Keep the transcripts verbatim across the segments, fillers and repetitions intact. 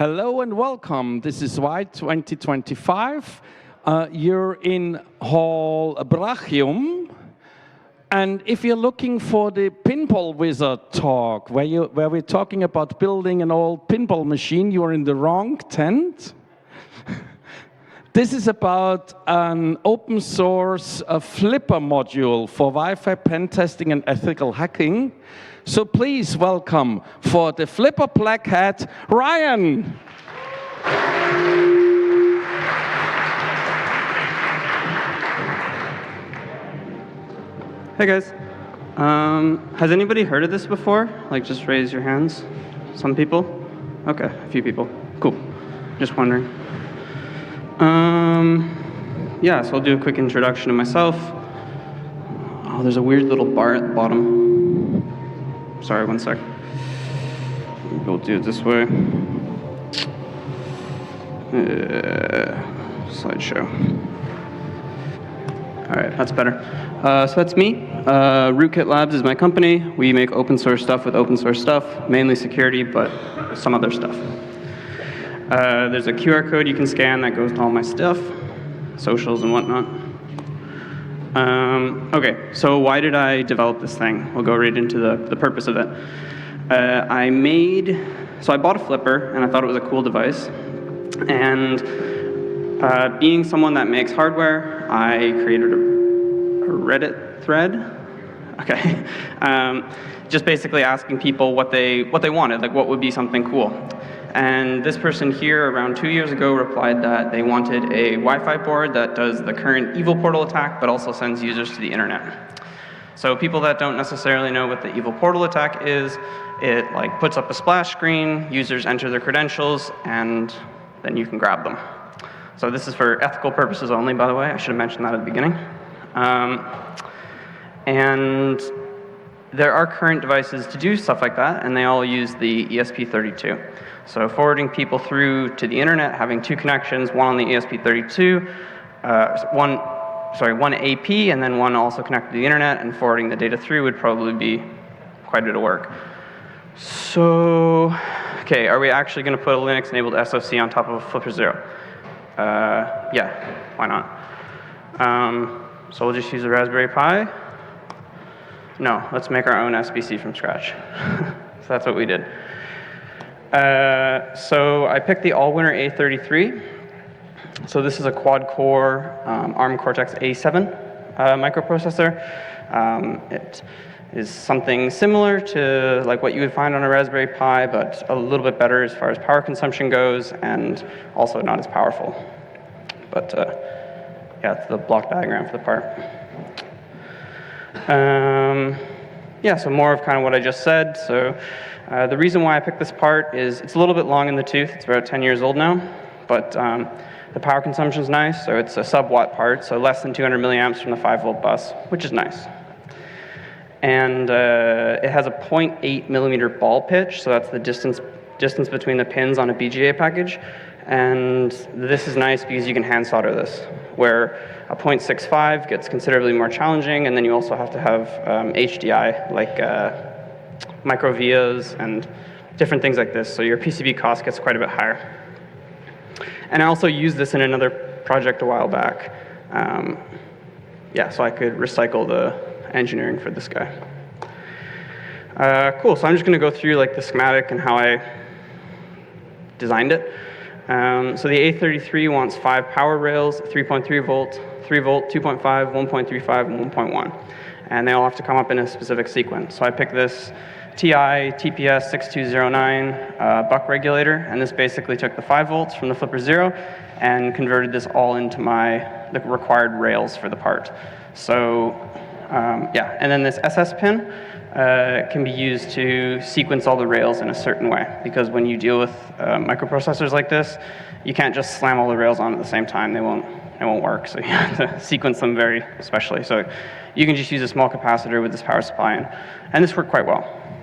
Hello and welcome. This is Y twenty twenty-five. Uh, you're in Hall Brachium. And if you're looking for the Pinball Wizard talk, where, you, where we're talking about building an old pinball machine, you're in the wrong tent. This is about an open source uh, Flipper module for Wi-Fi pen testing and ethical hacking. So please welcome for the Flipper Black Hat, Ryan. Hey guys. Um, has anybody heard of this before? Like, just raise your hands. Some people? Okay, a few people. Cool. Just wondering. Um, yeah, so I'll do a quick introduction of myself. Oh, there's a weird little bar at the bottom. Sorry, one sec. We'll do it this way. Uh, slideshow. All right, that's better. Uh, so that's me. Uh, Rootkit Labs is my company. We make open source stuff with open source stuff, mainly security, but some other stuff. Uh, there's a Q R code you can scan that goes to all my stuff, socials and whatnot. Um, okay, so why did I develop this thing? We'll go right into the, the purpose of it. Uh, I made, so I bought a Flipper, and I thought it was a cool device. And uh, being someone that makes hardware, I created a, a Reddit thread. Okay, um, just basically asking people what they what they wanted, like what would be something cool. And this person here, around two years ago, replied that they wanted a Wi-Fi board that does the current Evil Portal attack, but also sends users to the internet. So people that don't necessarily know what the Evil Portal attack is, it like puts up a splash screen, users enter their credentials, and then you can grab them. So this is for ethical purposes only, by the way. I should have mentioned that at the beginning. Um, and there are current devices to do stuff like that, and they all use the E S P thirty-two. So forwarding people through to the internet, having two connections, one on the E S P thirty-two, uh, one, sorry, one A P, and then one also connected to the internet, and forwarding the data through would probably be quite a bit of work. So, okay, are we actually going to put a Linux-enabled S O C on top of a Flipper Zero? Uh, yeah, why not? Um, so we'll just use a Raspberry Pi. No, let's make our own S B C from scratch. So that's what we did. Uh, so I picked the Allwinner A thirty-three. So this is a quad-core um, ARM Cortex A seven uh, microprocessor. Um, it is something similar to like what you would find on a Raspberry Pi, but a little bit better as far as power consumption goes, and also not as powerful. But uh, yeah, it's the block diagram for the part. Um, yeah, so more of kind of what I just said. So uh, the reason why I picked this part is it's a little bit long in the tooth. It's about ten years old now, but um, the power consumption is nice. So it's a sub-watt part, so less than two hundred milliamps from the five volt bus, which is nice. And uh, it has a zero point eight millimeter ball pitch, so that's the distance distance between the pins on a B G A package. And this is nice because you can hand solder this, where a zero point six five gets considerably more challenging, and then you also have to have um, H D I, like uh, micro vias and different things like this, so your P C B cost gets quite a bit higher. And I also used this in another project a while back. Um, yeah, so I could recycle the engineering for this guy. Uh, cool, so I'm just gonna go through like the schematic and how I designed it. Um, so the A thirty-three wants five power rails, three point three volt, three volt, two point five, one point three five, and one point one. And they all have to come up in a specific sequence. So I picked this T I T P S six two zero nine uh, buck regulator, and this basically took the five volts from the Flipper Zero and converted this all into my the required rails for the part. So um, yeah, and then this S S pin uh, can be used to sequence all the rails in a certain way, because when you deal with uh, microprocessors like this, you can't just slam all the rails on at the same time. They won't, they won't work, so you have to sequence them very specially. So you can just use a small capacitor with this power supply in, and this worked quite well.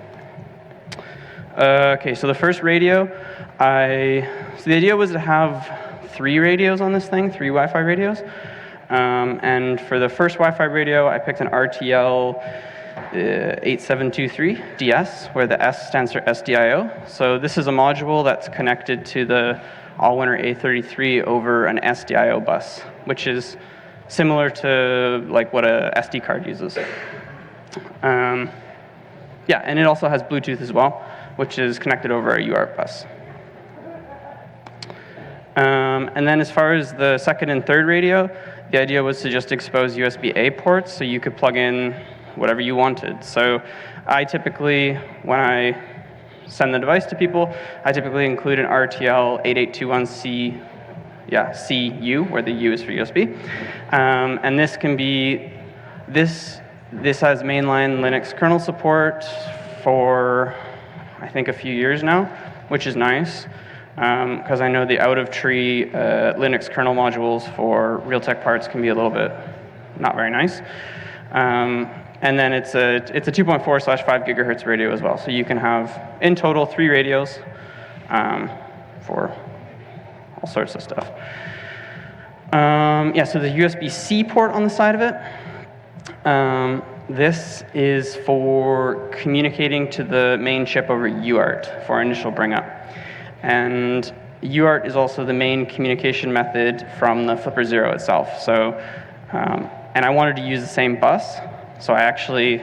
Uh, okay, so the first radio, I, so the idea was to have three radios on this thing, three Wi-Fi radios. Um, and for the first Wi-Fi radio, I picked an R T L the eight seven two three D S, where the S stands for S D I O. So this is a module that's connected to the Allwinner A thirty-three over an S D I O bus, which is similar to like what a S D card uses. Um, yeah, and it also has Bluetooth as well, which is connected over a U A R T bus. Um, and then as far as the second and third radio, the idea was to just expose U S B A ports so you could plug in whatever you wanted. So I typically, when I send the device to people, I typically include an R T L eighty-eight twenty-one C, yeah, C U, where the U is for U S B. Um, and this can be, this, this has mainline Linux kernel support for, I think, a few years now, which is nice. Because um, I know the out-of-tree uh, Linux kernel modules for Realtek parts can be a little bit not very nice. Um, and then it's a it's a two point four slash five gigahertz radio as well. So you can have, in total, three radios um, for all sorts of stuff. Um, yeah, so the U S B C port on the side of it. Um, this is for communicating to the main chip over U A R T for initial bring up. And U A R T is also the main communication method from the Flipper Zero itself. So, um, and I wanted to use the same bus, so I actually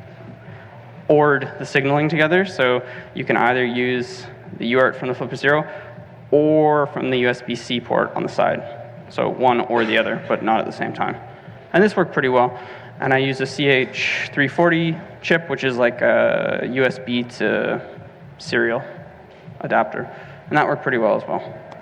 O R'd the signaling together. So you can either use the U A R T from the Flipper Zero or from the U S B C port on the side. So one or the other, but not at the same time. And this worked pretty well. And I used a C H three forty chip, which is like a U S B to serial adapter. And that worked pretty well as well.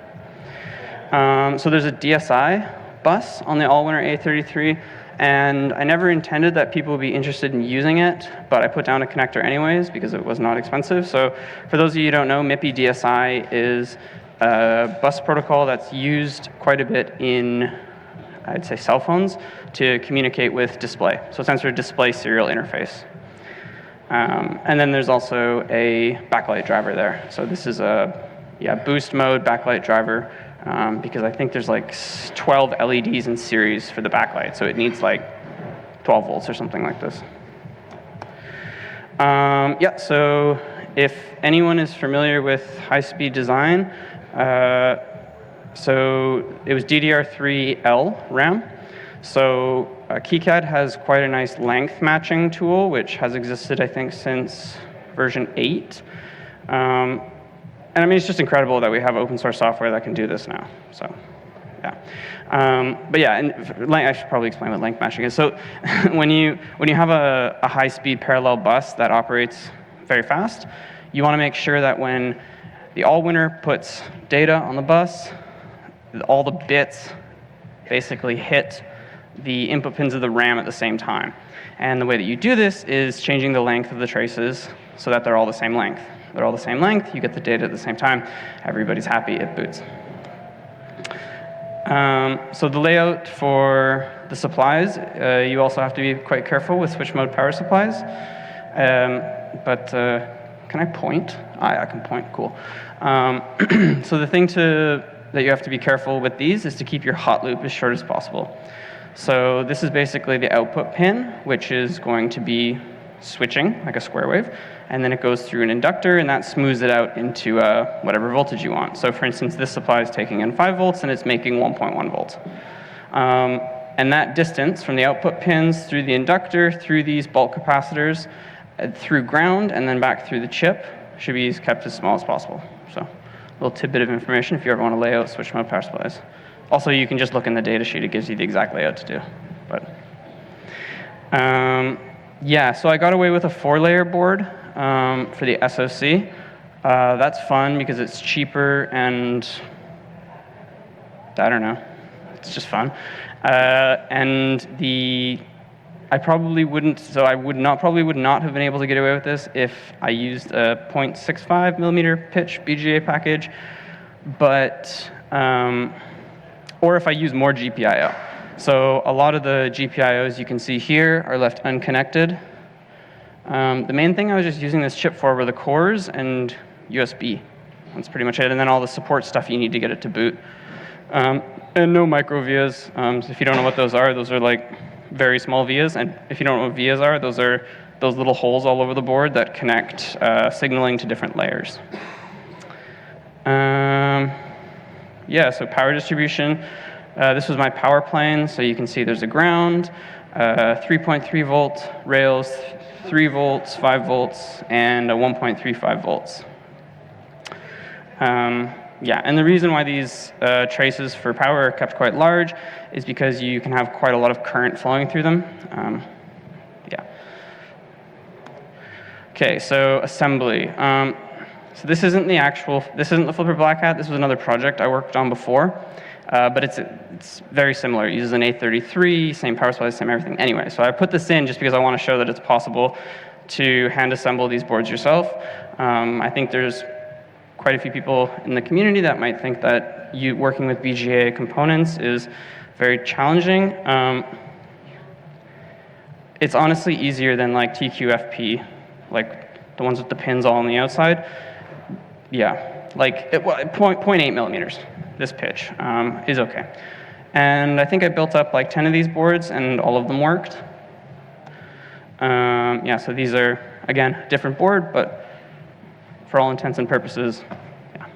Um, so there's a D S I bus on the Allwinner A thirty-three, and I never intended that people would be interested in using it, but I put down a connector anyways because it was not expensive. So for those of you who don't know, MIPI D S I is a bus protocol that's used quite a bit in, I'd say, cell phones to communicate with display. So it stands for display serial interface. Um, and then there's also a backlight driver there. So this is a yeah, boost mode backlight driver um, because I think there's like twelve L E Ds in series for the backlight. So it needs like twelve volts or something like this. Um, yeah, so if anyone is familiar with high-speed design, uh, so it was D D R three L RAM. So uh, KiCad has quite a nice length matching tool, which has existed, I think, since version eight. Um, and I mean, it's just incredible that we have open source software that can do this now. So, yeah. Um, but yeah, and I should probably explain what length matching is. So when you when you have a, a high-speed parallel bus that operates very fast, you want to make sure that when the Allwinner puts data on the bus, all the bits basically hit the input pins of the RAM at the same time. And the way that you do this is changing the length of the traces so that they're all the same length. They're all the same length, you get the data at the same time, everybody's happy, it boots. Um, so the layout for the supplies, uh, you also have to be quite careful with switch mode power supplies. Um, but uh, can I point? Ah, I can point, cool. Um, so the thing to, that you have to be careful with these is to keep your hot loop as short as possible. So this is basically the output pin, which is going to be switching, like a square wave, and then it goes through an inductor, and that smooths it out into uh, whatever voltage you want. So for instance, this supply is taking in five volts, and it's making one point one volts. Um, and that distance from the output pins through the inductor, through these bulk capacitors, uh, through ground, and then back through the chip should be kept as small as possible. So a little tidbit of information if you ever want to lay out switch mode power supplies. Also, you can just look in the data sheet. It gives you the exact layout to do. But um, yeah, so I got away with a four-layer board um, for the S O C. Uh, that's fun because it's cheaper and I don't know. It's just fun. Uh, and the I probably wouldn't. So I would not probably would not have been able to get away with this if I used a zero point six five millimeter pitch B G A package, but. Um, or if I use more G P I O. So a lot of the G P I Os you can see here are left unconnected. Um, the main thing I was just using this chip for were the cores and U S B. That's pretty much it. And then all the support stuff you need to get it to boot. Um, and no micro vias. Um, so if you don't know what those are, those are like very small vias. And if you don't know what vias are, those are those little holes all over the board that connect uh, signaling to different layers. Um, yeah, so power distribution. Uh, this was my power plane, so you can see there's a ground, uh, three point three volt rails, three volts, five volts, and a one point three five volts. Um, yeah, and the reason why these uh, traces for power are kept quite large is because you can have quite a lot of current flowing through them. Um, yeah. Okay, so assembly. Um, so this isn't the actual, this isn't the Flipper Black Hat. This was another project I worked on before, uh, but it's it's very similar. It uses an A thirty-three, same power supply, same everything. Anyway, so I put this in just because I want to show that it's possible to hand assemble these boards yourself. Um, I think there's quite a few people in the community that might think that you working with B G A components is very challenging. Um, it's honestly easier than like T Q F P, like the ones with the pins all on the outside. Yeah, like it, well, point, point eight millimeters, this pitch um, is okay. And I think I built up like ten of these boards and all of them worked. Um, yeah, so these are, again, different board, but for all intents and purposes, yeah.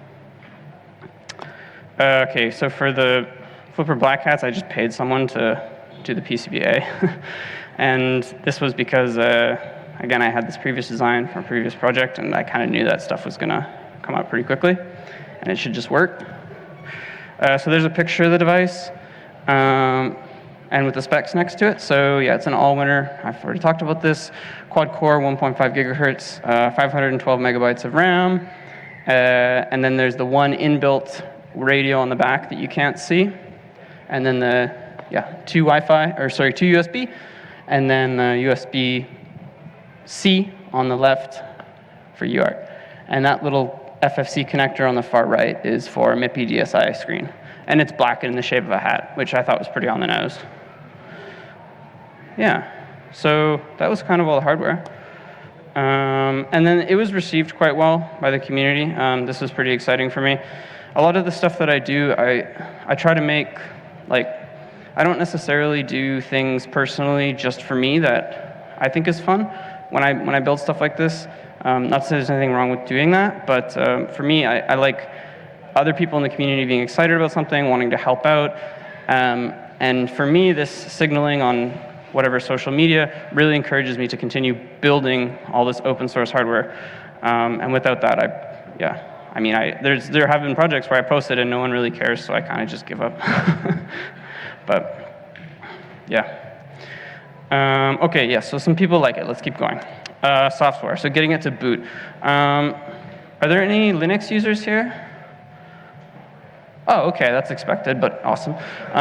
Uh, okay, so for the Flipper Black Hats, I just paid someone to do the P C B A. And this was because, uh, again, I had this previous design from a previous project, and I kind of knew that stuff was going to come out pretty quickly, and it should just work. Uh, so there's a picture of the device, um, and with the specs next to it. So yeah, it's an all-winner. I've already talked about this. Quad-core, one point five gigahertz, uh, five hundred twelve megabytes of RAM, uh, and then there's the one inbuilt radio on the back that you can't see, and then the yeah two Wi-Fi or sorry two U S B, and then the U S B C on the left for U A R T, and that little F F C connector on the far right is for a M I P I D S I screen, and it's black in the shape of a hat, which I thought was pretty on the nose. Yeah. So that was kind of all the hardware. Um, and then it was received quite well by the community. Um, this was pretty exciting for me. A lot of the stuff that I do, I, I try to make, like, I don't necessarily do things personally just for me that I think is fun when I, when I build stuff like this. Um, not that there's anything wrong with doing that, but um, for me, I, I like other people in the community being excited about something, wanting to help out. Um, and for me, this signaling on whatever social media really encourages me to continue building all this open source hardware. Um, and without that, I, yeah, I mean, I, there's, there have been projects where I posted and no one really cares, so I kind of just give up. But, yeah. Um, okay, yeah, so some people like it. Let's keep going. Uh, software, so getting it to boot. Um, are there any Linux users here? Oh, okay, that's expected, but awesome.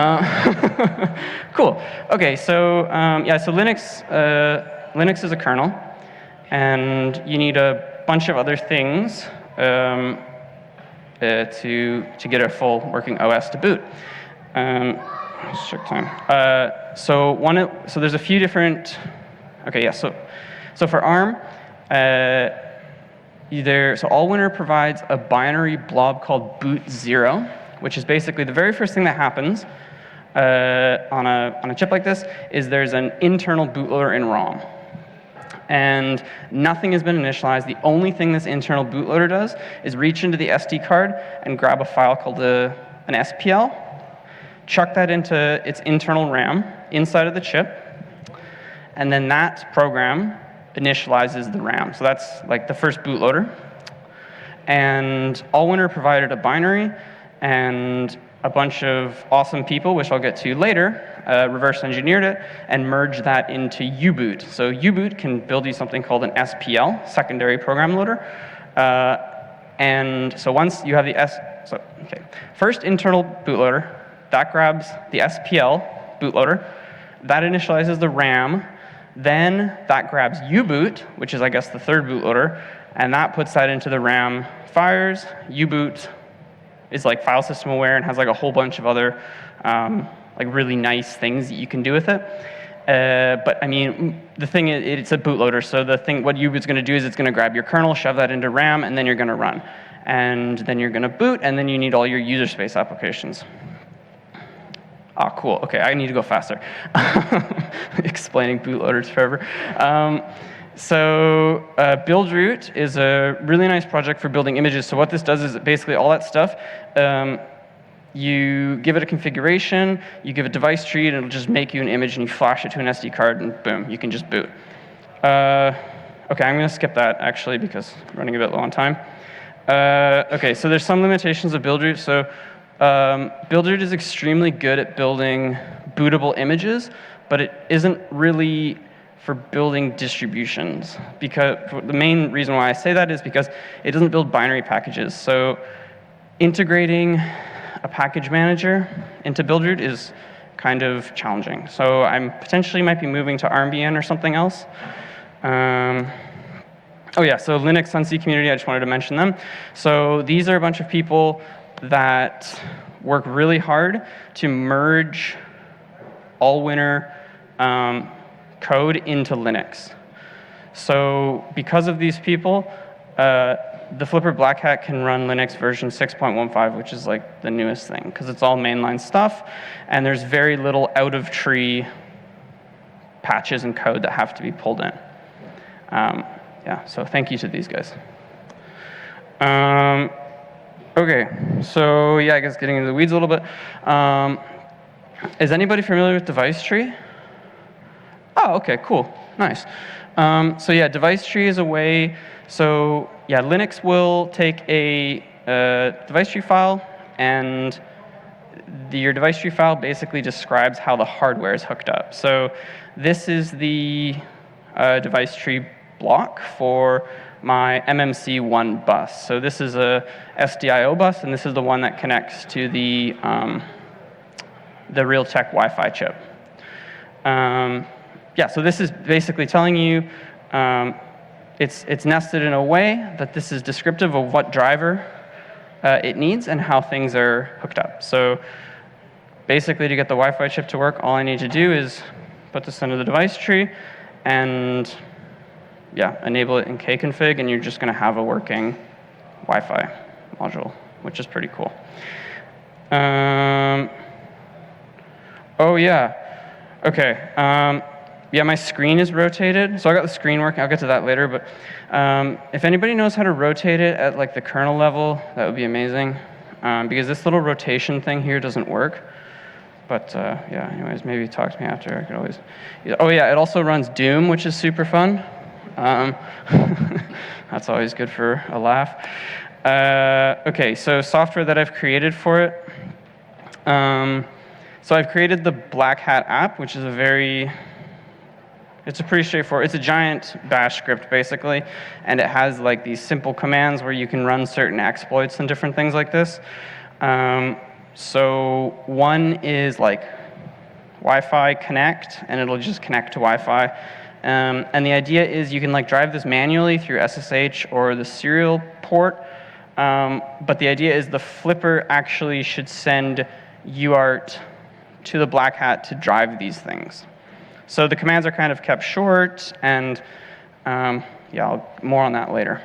Uh, cool. Okay, so um, yeah, so Linux, uh, Linux is a kernel, and you need a bunch of other things um, uh, to to get a full working O S to boot. Um, let's check time. Uh, so one, so there's a few different. Okay, yeah. So so for ARM. Uh, Either, so Allwinner provides a binary blob called boot zero, which is basically the very first thing that happens uh, on, a, on a chip like this is there's an internal bootloader in ROM. And nothing has been initialized. The only thing this internal bootloader does is reach into the S D card and grab a file called a, an S P L, chuck that into its internal RAM inside of the chip, and then that program initializes the RAM. So that's like the first bootloader. And Allwinner provided a binary, and a bunch of awesome people, which I'll get to later, uh, reverse engineered it and merged that into U-boot. So U-boot can build you something called an S P L, secondary program loader. Uh, and so once you have the S, so okay, first internal bootloader, that grabs the S P L bootloader, that initializes the RAM. Then that grabs U-boot, which is, I guess, the third bootloader, and that puts that into the RAM, fires. U-boot is like file system aware and has like a whole bunch of other um, like really nice things that you can do with it. Uh, but I mean, the thing is, it's a bootloader, so the thing, what U-boot's going to do is it's going to grab your kernel, shove that into RAM, and then you're going to run. And then you're going to boot, and then you need all your user space applications. Ah, cool. Okay, I need to go faster. Explaining bootloaders forever. Um, So uh, Buildroot is a really nice project for building images. So what this does is basically all that stuff, um, you give it a configuration, you give a device tree, and it'll just make you an image, and you flash it to an S D card, and boom, you can just boot. Uh, okay, I'm going to skip that, actually, because I'm running a bit low on time. Uh, okay, so there's some limitations of Buildroot. So um, Buildroot is extremely good at building bootable images, but it isn't really for building distributions. Because the main reason why I say that is because it doesn't build binary packages. So integrating a package manager into Buildroot is kind of challenging. So I'm potentially might be moving to R M B N or something else. Um, oh yeah, so Linux Sunseed community, I just wanted to mention them. So these are a bunch of people that work really hard to merge Allwinner um, code into Linux. So because of these people, uh, the Flipper Black Hat can run Linux version six point one five, which is like the newest thing, because it's all mainline stuff, and there's very little out-of-tree patches and code that have to be pulled in. Um, yeah, so thank you to these guys. Um, okay, so yeah, I guess getting into the weeds a little bit. Um, is anybody familiar with device tree? Oh, okay, cool, nice. Um, so yeah, device tree is a way, so yeah, Linux will take a uh, device tree file, and the, your device tree file basically describes how the hardware is hooked up. So this is the uh, device tree block for my M M C one bus. So this is a S D I O bus, and this is the one that connects to the, um, the Realtek Wi-Fi chip. Um, yeah, so this is basically telling you, um, it's, it's nested in a way that this is descriptive of what driver uh, it needs and how things are hooked up. So basically, to get the Wi-Fi chip to work, all I need to do is put this into the device tree and yeah, enable it in Kconfig, and you're just going to have a working Wi-Fi module, which is pretty cool. Um, oh yeah, okay. Um, yeah, my screen is rotated, so I got the screen working. I'll get to that later, but um, if anybody knows how to rotate it at like the kernel level, that would be amazing, um, because this little rotation thing here doesn't work. But uh, yeah, anyways, maybe talk to me after. I could always. Oh yeah, it also runs Doom, which is super fun. Um, that's always good for a laugh. Uh, okay, so software that I've created for it. Um, so I've created the Black Hat app, which is a very, it's a pretty straightforward, it's a giant bash script basically, and it has like these simple commands where you can run certain exploits and different things like this. Um, so one is like Wi-Fi connect, and it'll just connect to Wi-Fi. Um, and the idea is you can like drive this manually through S S H or the serial port, um, but the idea is the Flipper actually should send U A R T to the Black Hat to drive these things. So the commands are kind of kept short, and um, yeah, I'll, more on that later.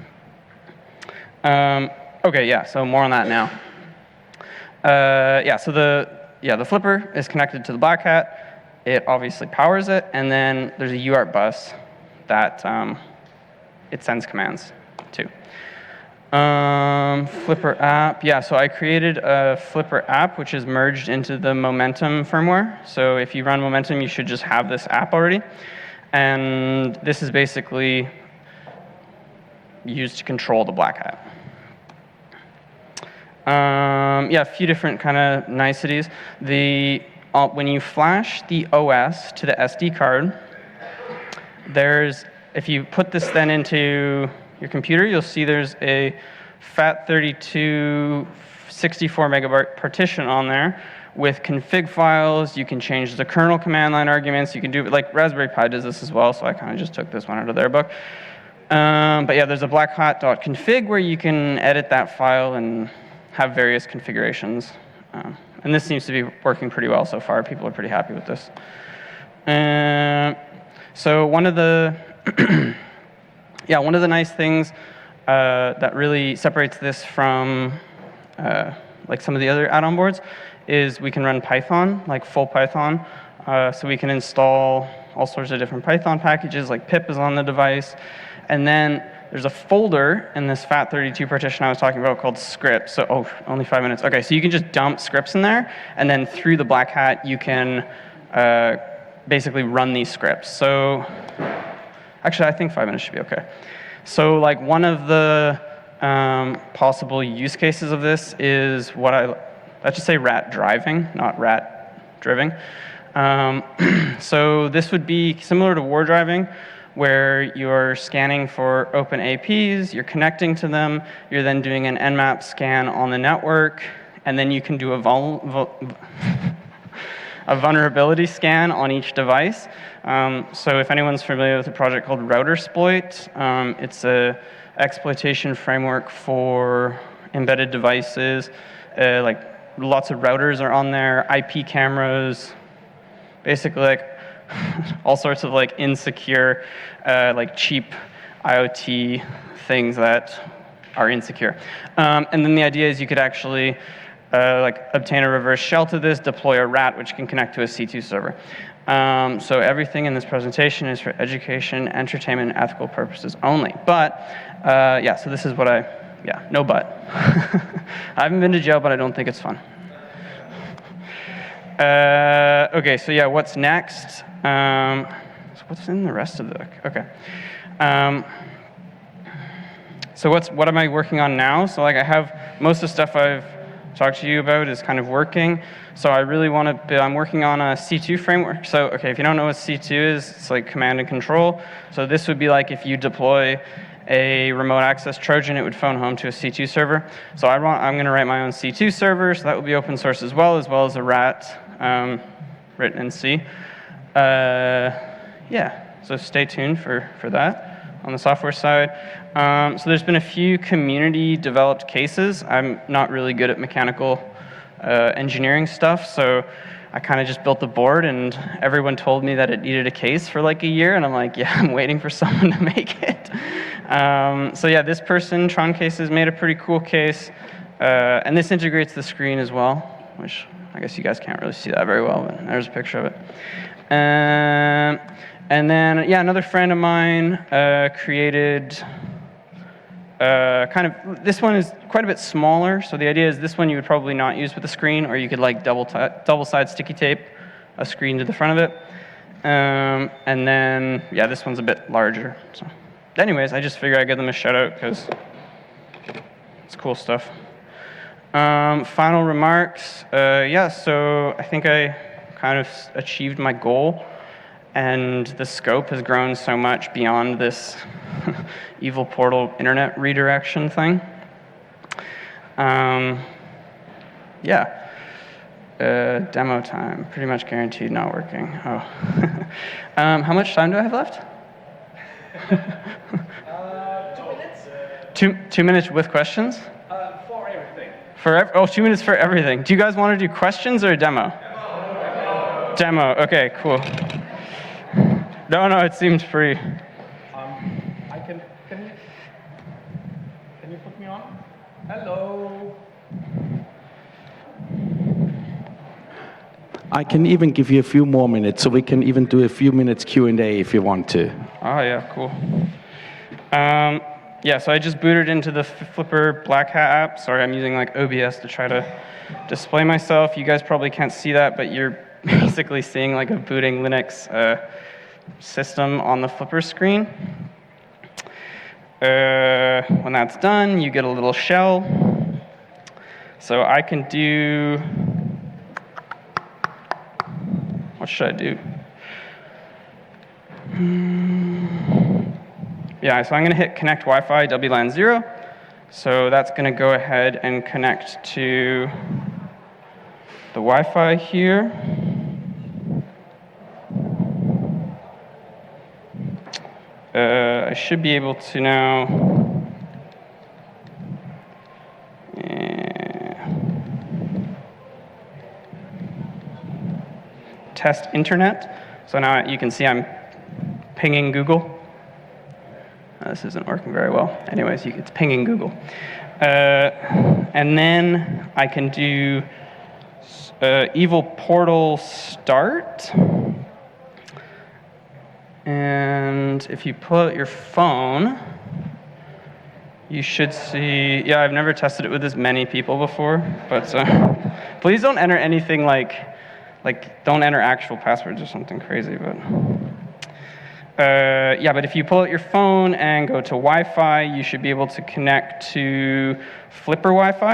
Um, okay, yeah, so more on that now. Uh, yeah, so the yeah the Flipper is connected to the Black Hat. It obviously powers it, and then there's a U A R T bus that um, it sends commands to. Um, Flipper app, yeah, so I created a Flipper app which is merged into the Momentum firmware. So if you run Momentum, you should just have this app already. And this is basically used to control the Black Hat. Um, yeah, a few different kind of niceties. The Uh, when you flash the O S to the S D card, there's, if you put this then into your computer, you'll see there's a FAT thirty-two sixty-four megabyte partition on there with config files. You can change the kernel command line arguments. You can do, like Raspberry Pi does this as well, so I kind of just took this one out of their book. Um, but yeah, there's a blackhat.config where you can edit that file and have various configurations. Um, And this seems to be working pretty well so far. People are pretty happy with this. Uh, so one of the, yeah, one of the nice things uh, that really separates this from uh, like some of the other add-on boards is we can run Python, like full Python. Uh, so we can install all sorts of different Python packages, like pip is on the device. And then there's a folder in this FAT thirty-two partition I was talking about called scripts. So, oh, only five minutes. Okay, so you can just dump scripts in there, and then through the Black Hat, you can uh, basically run these scripts. So, actually, I think five minutes should be okay. So, like, one of the um, possible use cases of this is what I, let's just say rat driving, not rat driving. Um, so this would be similar to war driving, where you're scanning for open A Ps, you're connecting to them, you're then doing an Nmap scan on the network, and then you can do a, vul vul a vulnerability scan on each device. Um, so if anyone's familiar with a project called Routersploit, um, it's a exploitation framework for embedded devices. Uh, like lots of routers are on there, I P cameras, basically like all sorts of like insecure, uh, like cheap IoT things that are insecure. Um, and then the idea is you could actually uh, like obtain a reverse shell to this, deploy a rat which can connect to a C two server. Um, so everything in this presentation is for education, entertainment, and ethical purposes only. But uh, yeah, so this is what I, yeah, no but. I haven't been to jail, but I don't think it's fun. Uh, okay, so yeah, what's next? Um, so what's in the rest of the book? Okay. Um, so what's what am I working on now? So like I have most of the stuff I've talked to you about is kind of working. So I really want to, I'm working on a C two framework. So, okay, if you don't know what C two is, it's like command and control. So this would be like if you deploy a remote access Trojan, it would phone home to a C two server. So I want, I'm going to write my own C two server, so that will be open source as well, as well as a rat um, written in C. Uh, yeah, so stay tuned for, for that on the software side. Um, so there's been a few community developed cases. I'm not really good at mechanical uh, engineering stuff, so I kind of just built the board, and everyone told me that it needed a case for like a year, and I'm like, yeah, I'm waiting for someone to make it. Um, so yeah, this person, Tron Cases, made a pretty cool case, uh, and this integrates the screen as well, which I guess you guys can't really see that very well, but there's a picture of it. Um, and then, yeah, another friend of mine uh, created uh, kind of, this one is quite a bit smaller, so the idea is this one you would probably not use with the screen, or you could like double, double side sticky tape a screen to the front of it. Um, and then, yeah, this one's a bit larger. So, anyways, I just figured I'd give them a shout out because it's cool stuff. Um, final remarks. Uh, yeah, so I think I kind of achieved my goal, and the scope has grown so much beyond this evil portal internet redirection thing. Um, yeah. Uh, demo time, pretty much guaranteed not working. Oh. um, how much time do I have left? uh, two minutes. Two, two minutes with questions? Uh, for everything. For ev oh, two minutes for everything. Do you guys want to do questions or a demo? Demo. Demo, okay, cool. No, no, it seemed free. Um, I can, can you, can you put me on? Hello. I can even give you a few more minutes, so we can even do a few minutes Q and A if you want to. Oh, yeah, cool. Um, yeah, so I just booted into the Flipper Black Hat app. Sorry, I'm using like O B S to try to display myself. You guys probably can't see that, but you're basically seeing like a booting Linux uh, system on the Flipper screen. Uh, when that's done, you get a little shell. So I can do, what should I do? Yeah, so I'm going to hit connect Wi-Fi W LAN zero. So that's going to go ahead and connect to the Wi-Fi here. Uh, I should be able to now uh, test internet. So now you can see I'm pinging Google. Uh, this isn't working very well. Anyways, you, it's pinging Google. Uh, and then I can do uh, evil portal start. And if you pull out your phone, you should see, yeah, I've never tested it with as many people before, but uh, please don't enter anything like, like, don't enter actual passwords or something crazy, but. Uh, yeah, but if you pull out your phone and go to Wi-Fi, you should be able to connect to Flipper Wi-Fi.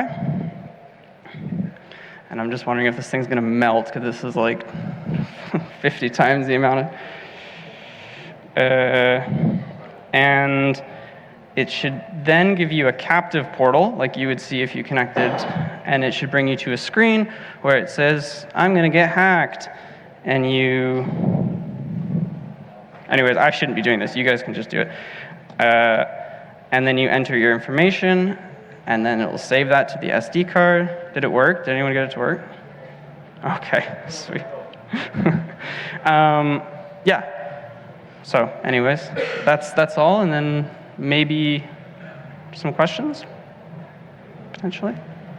And I'm just wondering if this thing's gonna melt, because this is like fifty times the amount of, uh, and it should then give you a captive portal, like you would see if you connected, and it should bring you to a screen where it says, I'm gonna get hacked, and you, anyways, I shouldn't be doing this, you guys can just do it. Uh, and then you enter your information, and then it will save that to the S D card. Did it work? Did anyone get it to work? Okay, sweet. um, yeah. So, anyways, that's that's all, and then maybe some questions, potentially.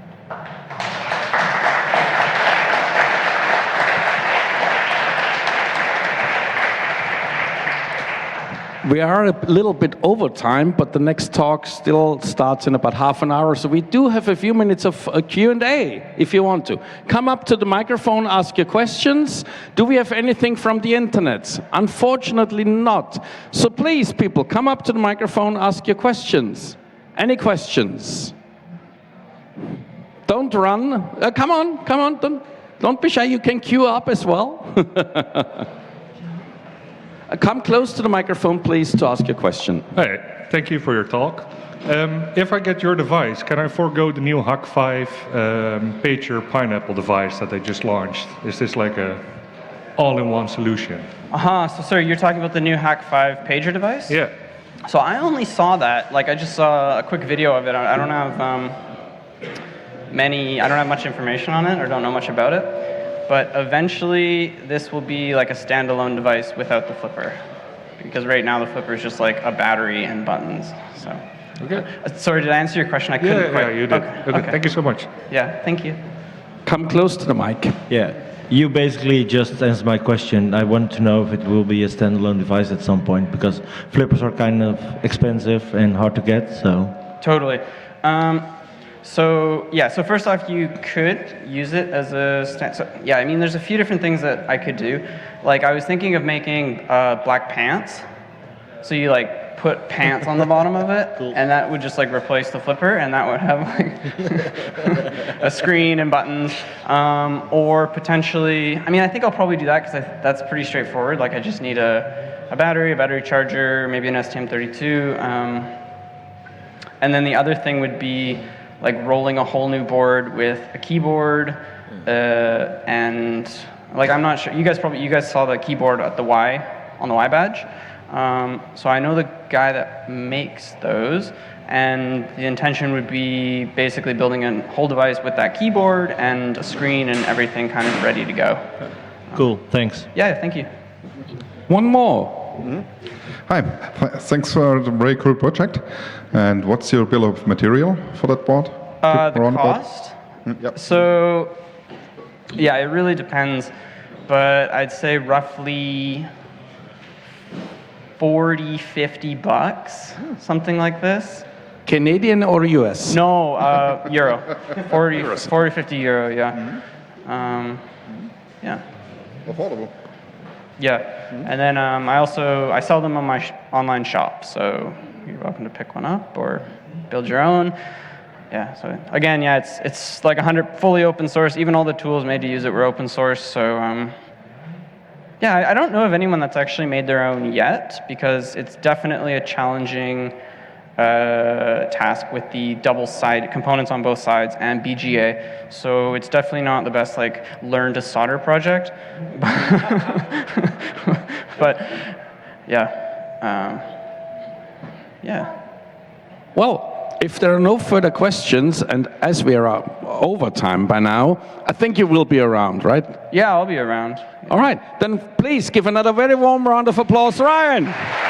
We are a little bit over time, but the next talk still starts in about half an hour, so we do have a few minutes of a Q and A if you want to. Come up to the microphone, ask your questions. Do we have anything from the internet? Unfortunately not. So please, people, come up to the microphone, ask your questions. Any questions? Don't run. Uh, come on, come on, don't, don't be shy, you can queue up as well. Come close to the microphone, please, to ask your question. Hey, thank you for your talk. Um, if I get your device, can I forego the new Hack five um, Pager Pineapple device that they just launched? Is this like a all-in-one solution? Uh-huh, so sorry, you're talking about the new Hack five pager device? Yeah. So I only saw that, like I just saw a quick video of it. I don't have um, many, I don't have much information on it, or don't know much about it. But eventually, this will be like a standalone device without the flipper. Because right now, the flipper is just like a battery and buttons, so. Okay. Uh, sorry, did I answer your question? I couldn't Yeah, quite. yeah, you did. Okay, Okay, okay. thank you so much. Yeah, thank you. Come close to the mic. Yeah, you basically just answered my question. I want to know if it will be a standalone device at some point, because flippers are kind of expensive and hard to get, so. Totally. Um, so yeah, so first off, you could use it as a stand. So, yeah, I mean, there's a few different things that I could do. Like I was thinking of making uh, black pants. So you like put pants on the bottom of it, cool. And that would just like replace the flipper, and that would have like a screen and buttons. Um, or potentially, I mean, I think I'll probably do that because that's pretty straightforward. Like I just need a, a battery, a battery charger, maybe an S T M thirty-two. Um, and then the other thing would be like rolling a whole new board with a keyboard, uh, and like I'm not sure. You guys probably you guys saw the keyboard at the Y on the Y badge. Um, so I know the guy that makes those, and the intention would be basically building a whole device with that keyboard and a screen and everything kind of ready to go. Cool, thanks. Yeah, thank you. One more. Mm-hmm. Hi, thanks for the very cool project. And what's your bill of material for that board? Uh, the Roundabout? cost? Mm, yep. So, yeah, it really depends, but I'd say roughly forty, fifty bucks, something like this. Canadian or U S? No, uh, euro. forty, forty, fifty euro, yeah. Mm-hmm. um, yeah. Affordable. Yeah, mm-hmm. And then um, I also, I sell them on my sh online shop, so you're welcome to pick one up or build your own. Yeah, so again, yeah, it's it's like one hundred fully open source. Even all the tools made to use it were open source. So um, yeah, I, I don't know of anyone that's actually made their own yet, because it's definitely a challenging uh, task with the double-sided components on both sides and B G A. So it's definitely not the best like learn to solder project. But yeah, um, yeah. Well, if there are no further questions, and as we are over time by now, I think you will be around, right? Yeah, I'll be around. All right, then please give another very warm round of applause, Ryan.